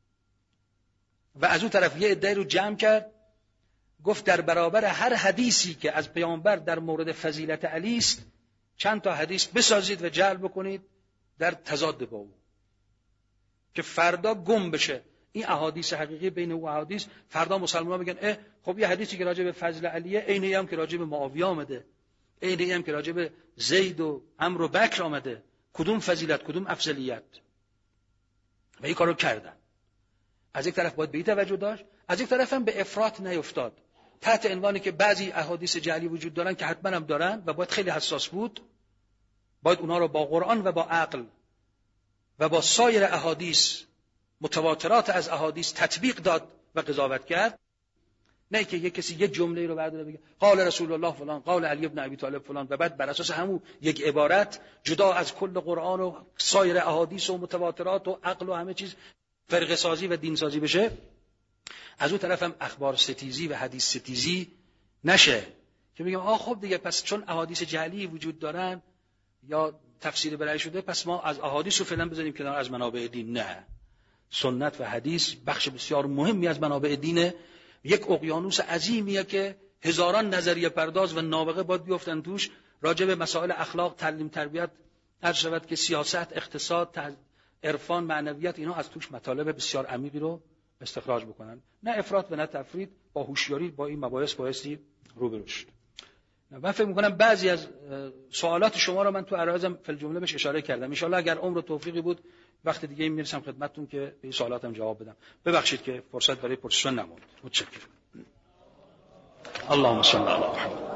و از اون طرف یه عده رو جمع کرد گفت در برابر هر حدیثی که از پیامبر در مورد فضیلت علی است چند تا حدیث بسازید و جعل بکنید در تضاد با او که فردا گم بشه این احادیث حقیقی بین او احادیث. فردا مسلمان‌ها میگن اه خب یه حدیثی که راجع به فضل علیه عینی هم که راجع به معاویه آمده، عینی هم که راجع به زید و عمرو و بکر آمده، کدوم فضیلت کدوم افضلیت؟ و این کارو کردن. از یک طرف باید به این توجه داشت، از یک طرف هم به افراط نیفتاد تحت عنوانی که بعضی احادیث جعلی وجود دارن که حتما هم دارن و باید خیلی حساس بود، باید اونها رو با قرآن و با عقل و با سایر احادیث متواترات از احادیث تطبیق داد و قضاوت کرد. نه که یک کسی یک جمله رو برداره بگه قال رسول الله فلان، قال علی ابن ابی طالب فلان و بعد بر اساس همون یک عبارت جدا از کل قرآن و سایر احادیث و متواترات و عقل و همه چیز فرقه سازی و دین سازی بشه. از اون طرف هم اخبار ستیزی و حدیث ستیزی نشه که میگم آ خب دیگه پس چون احادیث جعلی وجود دارن یا تفسیر برای شده پس ما از احادیث رو فعلا بذاریم کنار از منابع دین. نه، سنت و حدیث بخش بسیار مهمی از منابع دینه، یک اقیانوس عظیمیه که هزاران نظریه پرداز و نابغه باید بیفتن توش راجع به مسائل اخلاق، تعلیم، تربیت، هر شود که سیاست، اقتصاد، عرفان، معنویت، اینا از توش مطالب بسیار عمیقی رو استخراج بکنن. نه افراط و نه تفرید، با هوشیاری با این مباحث بایستی روبرو شد. من فکر می‌کنم بعضی از سوالات شما رو من تو عرایزم فی الجمله بهش اشاره کردم. ان شاءالله اگر عمر و توفیقی بود وقت دیگه میرسم خدمتتون که به این سوالاتم جواب بدم. ببخشید که فرصت برای پرسش نموند. متشکرم. اللهم صل علی محمد.